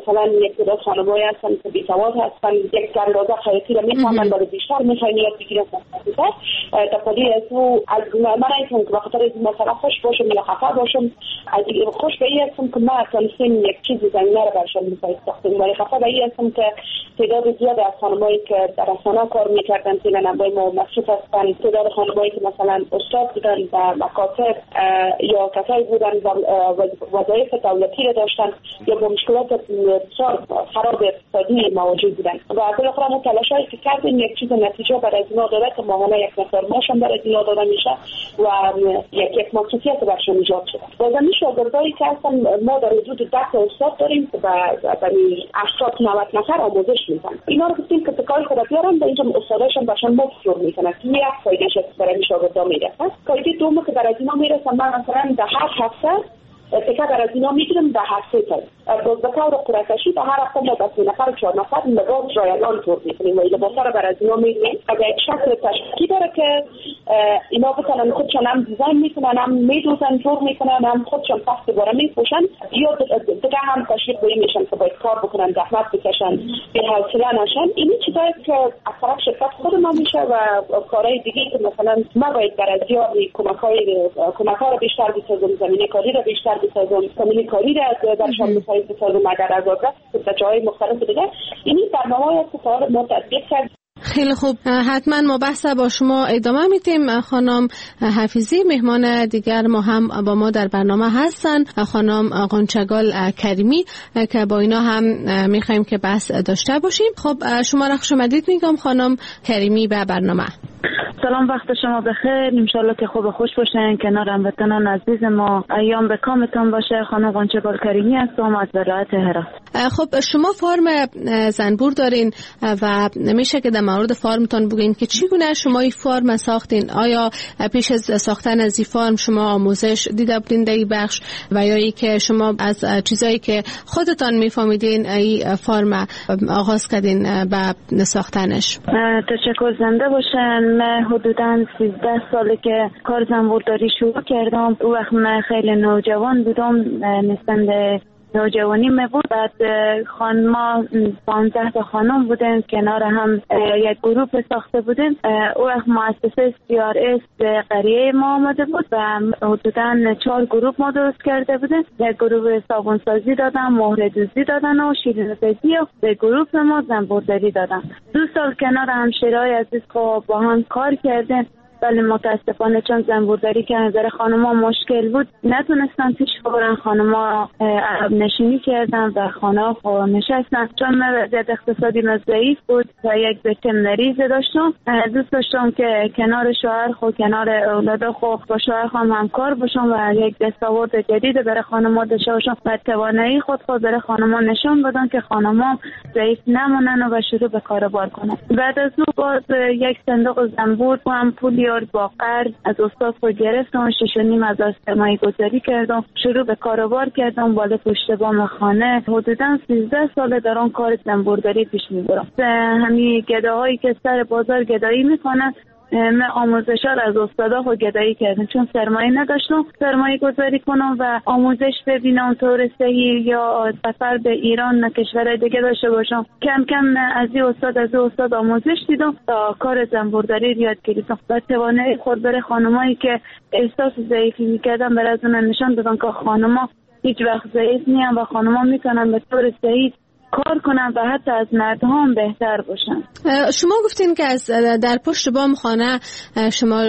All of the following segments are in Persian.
مثلا یک تعداد خانم‌هایی هستن که بی‌سواد هستن، یک اندازه خیاطی رو می‌فهمن ولی بیشتر می‌خواین یاد بگیرن. تقدیر از او از من اینکه به خاطر از مثلا خوش باشم یا خفه باشم، از خوش به این هستم که ما تونستیم یک چیز زمینه رو برشان می‌ساختیم، ولی خفه به این هستم که تعداد زیاد از خانم‌هایی که در رسانه کار می‌کردن فعلا با ما مصروف هستن، تعداد خانم‌هایی که مثلا استاد بودن و مکاتب یا کسایی بودن و وظایف دولتی رو داشتن یا با مشکلات بسیار خراب اقتصادی مواجه بودن و بالاخره ما تلاشایی که کردیم یک چیز نتیجه برای از اینا داده که ماهانه یک نفر ماشون برای از اینا داده میشه و یک مصروفیت برشون ایجاد شده. بازمی شاگردایی که هستن ما در حدود 10 استاد داریم که برای 80-90 نفر آموزش میدن. اینا رو گفتیم که تکای خود بیارن و اینجا استاداشون برشون مفت میکنن که یک فایدهش برای شاگردا میرسه. فایده دوم که برای اینا میرسه مثلا در هر هفته تکه در از اینا میگیرم در هفته تا باز به طور قرعه‌کشی در هر هفته ما با 3 نفر 4 نفر لباس رایگان تور میکنیم و لباسا رو بر از اینا میگیریم و یک شکل تشکیلی داره که اینا بتونن خودشان هم دیزاین میکنن، هم میدوزن، جور میکنن، هم خودشان پس دوباره میپوشن یا دیگه هم تشویق به این میشن که باید کار بکنن، زحمت بکشن، بی‌حوصله نشن. این چیزایی که از طرف شرکت خود ما میشه و کارهای دیگه که مثلا ما باید برای زیادی کمک‌ها رو بیشتر بسازیم، زمینه کاری رو بیشتر بسازم، زمینه کاری رو درشان بسازم اگر از آزاد به جای مختلف دیگه. این برنامه‌ای است که کار ما تطبیق کرد. خیلی خوب، حتما ما بحث با شما ادامه میدیم. خانم حفیظی مهمان دیگر ما هم با ما در برنامه هستن، خانم غنچگل کریمی که با اینا هم میخوایم که بحث داشته باشیم. خب شما را خوش آمدید میگم خانم کریمی به برنامه. سلام، وقت شما بخیر. انشالله که خوب خوش باشین، کنار هموطنان عزیز ما ایام به کامتون باشه. خانم غنچگل کریمی هستم از ولایت هرات. خب شما فرم زنبور دارین و میشه که در مورد فرمتون بگین که چگونه شما این فرم ساختین؟ آیا پیش از ساختن از این فرم شما آموزش دیده بودین در این بخش و یا ای که شما از چیزایی که خودتان میفهمیدین این فرم آغاز کردین به ساختنش؟ تشکر، زنده باشن. من حدوداً 13 ساله که کار زنبورداری شروع کردم. اون وقت من خیلی نوجوان بودم، نسبت نوجوانی می بود. بعد خانما 15 تا خانم بودن، کنار هم یک گروه ساخته بودن. اون وقت مؤسسه CRS به قریه ما آمده بود و حدوداً 4 گروه ما درست کرده بودن. یک گروه صابونسازی دادن، مهره دوزی دادن و شیرین‌سازی و به گروه ما زنبورداری دادن. 2 سال کنار همشیرای عزیز با هم کار کردن، ولی متاسفانه چون زنبورداری که نظر خانم‌ها مشکل بود نتونستن پیش ببرن. خانم‌ها عقب نشینی کردن و خانه‌ها نشستن. چون وضعیت اقتصادی ضعیف بود و یک بچه مریض داشتم، دوست داشتم که کنار شوهر خود، کنار اولاد خود با شوهر هم همکار باشم و یک دستاورد جدید برای خانم‌ها داشته باشم و توانایی خود برای خانم‌ها نشون بدم که خانم‌ها ضعیف نمونن و شروع به کاروبار کنن. بعد از اون باز یک صندوق زنبور و هم پولی با قرض از استاد خود گرفتم، 6.5 از سرمایه گذاری کردم، شروع به کاروبار کردم بالا پشت بام خانه. حدوداً 13 سال در آن کار زنبورداری پیش میبرم. همین گداهایی که سر بازار گدایی میکنن من آموزش‌ها از استادا خود گدایی کردم، چون سرمایه نداشتم سرمایه گذاری کنم و آموزش ببینم طور صحیح یا سفر به ایران و کشورهای دیگه داشته باشم. کم کم از این استاد آموزش دیدم تا کار زنبورداری یاد گرفتم و توانایی خود برای خانمایی که احساس ضعیفی میکردن برای از اون نشان دادم که خانم‌ها هیچ وقت ضعیف نیستن و خانم‌ها میتونن به طور صحیح کار کنن و حتی از مردها هم بهتر باشن. شما گفتین که از در پشت بام خانه شما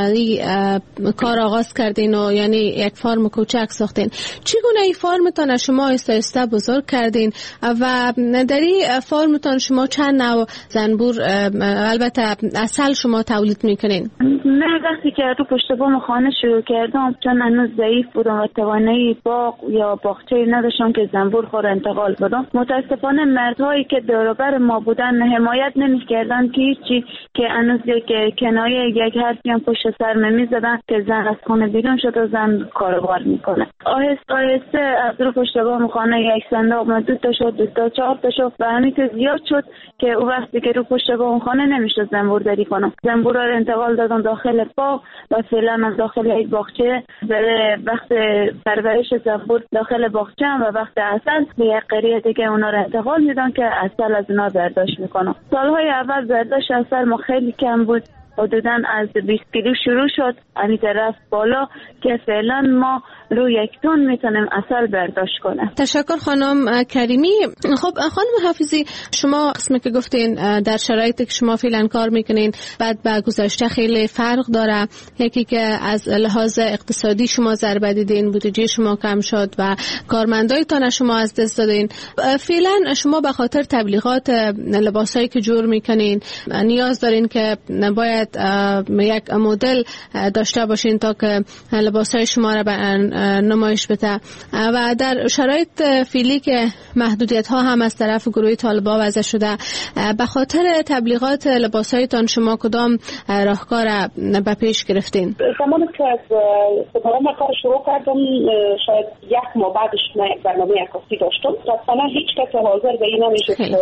کار آغاز کردین و یعنی یک فرم کوچک ساختین. چگونه این فرمتان شما آهسته بزرگ کردین و در این فرمتان شما چند نوع زنبور البته اصل شما تولید میکنین؟ من وقتی که رو پشت بام خانه شروع کردم، چون هنوز ضعیف بودم و توانایی باغ یا باغچه نداشتم که زنبور خور انتقال بدم، متاسفانه متاسفانه مردهایی که دور و بر ما بودن حمایت نمی‌کردن که هیچی، که هنوز یک کنایه یک حرفی هم پشت سر می‌زدن که زن از خانه بیرون شد و زن کاروبار میکنه. آهسته آهسته از رو پشت بام خانه یک صندوق ما 2 تا شد، 2 تا 4 تا شد و همین که زیاد شد که او وقتی که رو پشت بام خانه نمیشد زنبورداری کنم. زنبورا رو انتقال دادم داخل باغ و فعلا هم داخل یک باغچه برای وقت پرورش زنبور داخل باغچه و وقت عسل به یک قریه دیگه اونا رو انتقال میدن که عسل از اونا برداشت میکنم. سالهای اول برداشت عسل ما خیلی کم بود، حدوداً از 20 کیلو شروع شد، همین رفت بالا که فعلا ما رو 1 تن میتونیم عسل برداشت کنه. تشکر خانم کریمی. خب خانم حافظی، شما قسمی که گفتین در شرایطی که شما فعلا کار میکنین بعد با گذشته خیلی فرق داره، یکی که از لحاظ اقتصادی شما ضربه دیدین، بودجه شما کم شد و کارمندایتان شما از دست دادین. فعلا شما به خاطر تبلیغات لباسایی که جور میکنین نیاز دارین که باید یک مدل داشته باشین تا که لباسای شما را نمایش بده و در شرایط فعلی که محدودیت ها هم از طرف گروه طالبان وضع شده، به خاطر تبلیغات لباسایتان شما کدام راهکار به پیش گرفتین؟ زمانی که از برنامه کار شروع کردم شاید 1 ماه بعدش من یک برنامه عکاسی داشتم. اصلا هیچ کس حاضر به این نمیشه که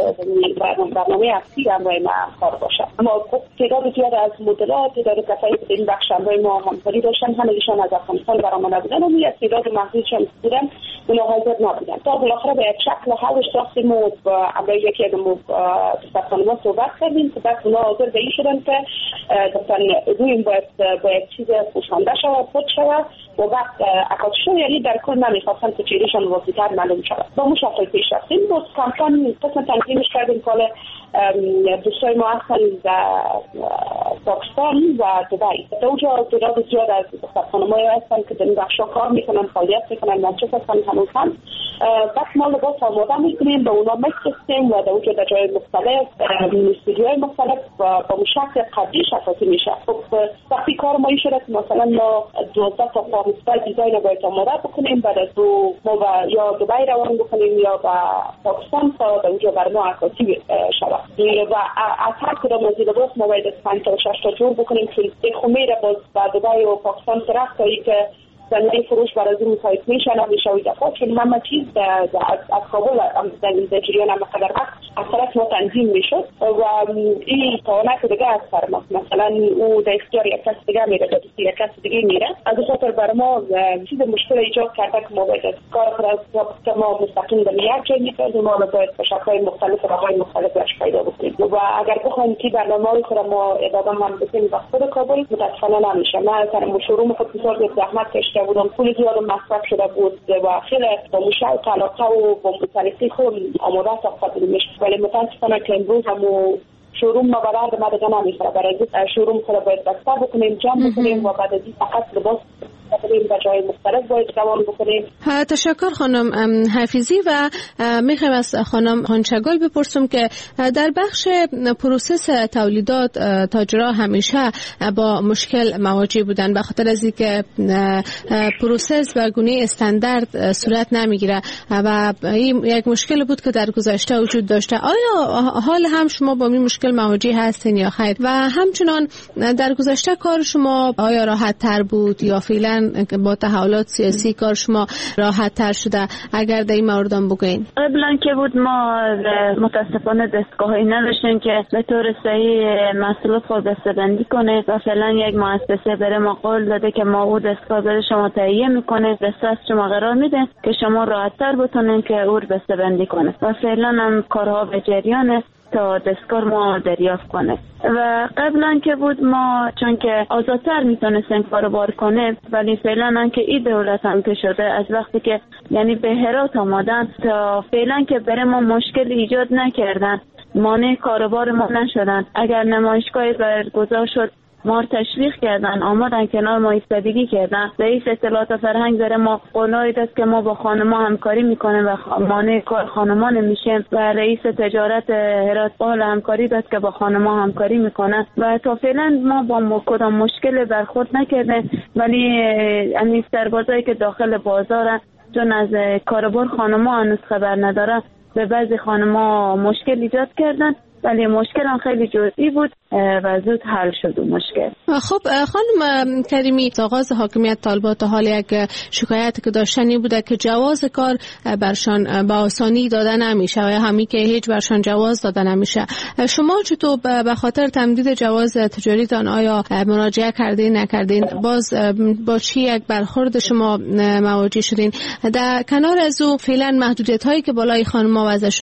برنامه عکاسی برای من کار باشه. اما تعداد زیاد از مدلات، تعداد کسایی که این بخش برای ما همکاری داشتن همه‌شان از افغانستان برآمده بودن و یک تعداد محدودشان بودن، اونا حاضر نبودن. تا بالاخره به یک شکل حلش ساختیم و برای یکی از سفرخانه‌ها صحبت کردیم که بعد اونا حاضر به این شدن که گفتن رویم باید چیز پوشانده شود، خود شود و وقت عکاسی شد، یعنی در کل نمیخواستن که چهرهشان واضح‌تر معلوم شود. با اون شکل پیش رفتیم. باز کم کم قسم تنظیمش کردیم که دوستای ما هستن در پاکستان و دبی. در اونجا تعداد زیاد از سفرخانه‌ها هستن که در این بخشا کار میکنن، فعالیت میکنن، منچس هستن هنوز هم. بس ما لباس آماده میکنیم، به اونا میفرستیم و در اونجا در جای مختلف، استودیوهای مختلف با شکل قدیش اساسی میشه. خب وقتی کار ما این شده که مثلا ما 12 تا 15 دیزاین باید آماده بکنیم، بعد از ما یا دبی روان بکنیم یا با پاکستان تا در اونجا بر ما عکاسی شود. و از هر کدام از لباس ما باید 5 تا 6 تا جور بکنیم که خمیره باز با دبی و پاکستان طرف تا ای که زمینه فروش برای این سایت میشن و میشوی دفعه، چون همه چیز از کابل در جریان هم قدر وقت از طرف ما تنظیم میشد و این توانه دیگه از فرماست. مثلا او در اختیار یک کس دیگه میره، در دستی یک کس دیگه میره. از این خاطر برای ما چیز مشکل ایجاد کرده که ما باید کار خود از وقت ما مستقیم در یک جای میکردیم، ما باید به شکل‌های مختلف و راه‌های مختلف اش پیدا بکنیم و اگر بخوایم که برنامه‌های خود ما ادامه هم بدیم به خود کابل متأسفانه نمیشه. ما مثلا شروع خود بسیار زحمت کشیده بودم، پول زیاد مصرف شده بود و خیلی با مشاهده علاقه و با مطالعه خود آماده ساخته بودیم، ولی متاسفانه که امروز همو شوروم ما برای ما دیگه نمیشه. برای شوروم خود باید بسته بکنیم، جمع بکنیم و بعد از این فقط لباس به جای مختلف باید روان بکنیم. تشکر خانم حافظی و میخوایم از خانم خانچگل بپرسم که در بخش پروسس تولیدات تاجرها همیشه با مشکل مواجه بودن به خاطر از اینکه پروسس به گونه استاندارد صورت نمیگیره و این یک مشکل بود که در گذشته وجود داشته. آیا حال هم شما با این مشکل مواجه هستین یا خیر؟ و همچنان در گذشته کار شما آیا راحت تر بود یا فعلا با تحولات سیاسی کار شما راحت تر شده؟ اگر در این مورد هم بگوین. قبلا که بود ما متاسفانه دستگاهی نداشتیم که به طور صحیح محصولات خود دسته‌بندی کنه و فعلا یک مؤسسه بره ما قول داده که ما او دستگاه بره شما تهیه میکنه، دست شما قرار میده که شما راحت تر بتونین که او رو دسته‌بندی کنه و فعلا هم کارها به جریانه تا دستگاه ما دریافت کنه. و قبلا که بود ما چون که آزادتر میتونستیم کاروبار کنه، ولی فعلا هم که این دولت هم که شده از وقتی که یعنی به هرات آمدن تا فعلا که بره ما مشکل ایجاد نکردن، مانع کاروبار ما نشدن. اگر نمایشگاهی برگزار شد ما تشویق کردن، آمدن کنار ما ایستادگی کردن. رئیس اطلاعات فرهنگ داره ما قولایی دست که ما با خانما همکاری میکنه و مانع کار خانما نمیشه و رئیس تجارت هرات بال همکاری داد که با خانما همکاری میکنه و تا فعلا ما با کدام مشکل برخورد نکرده. ولی این سربازایی که داخل بازار چون از کاروبار خانما هنوز خبر نداره به بعضی خانم‌ها مشکل ایجاد کردن، ولی مشکل هم خیلی جزئی بود و زود حل شد مشکل. خب خانم کریمی، آغاز حاکمیت طالبات حال یک شکایتی که داشتنی بوده که جواز کار برشان به آسانی داده نمیشه و همی که هیچ برشان جواز داده نمیشه. شما چطور به خاطر تمدید جواز تجاریتان آیا مراجعه کردین نکردین؟ باز با چی یک برخورد شما مواجه شدین؟ در کنار از او فعلا محدودیت هایی که بالای خانم‌ها وضع